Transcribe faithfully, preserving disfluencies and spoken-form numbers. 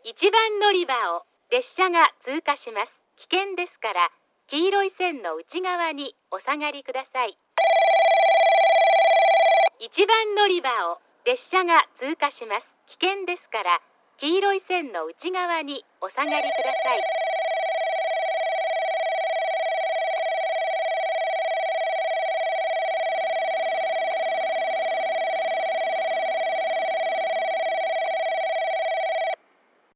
一番乗り場を列車が通過します。危険ですから、黄色い線の内側にお下がりください。一番乗り場を列車が通過します。危険ですから、黄色い線の内側にお下がりください。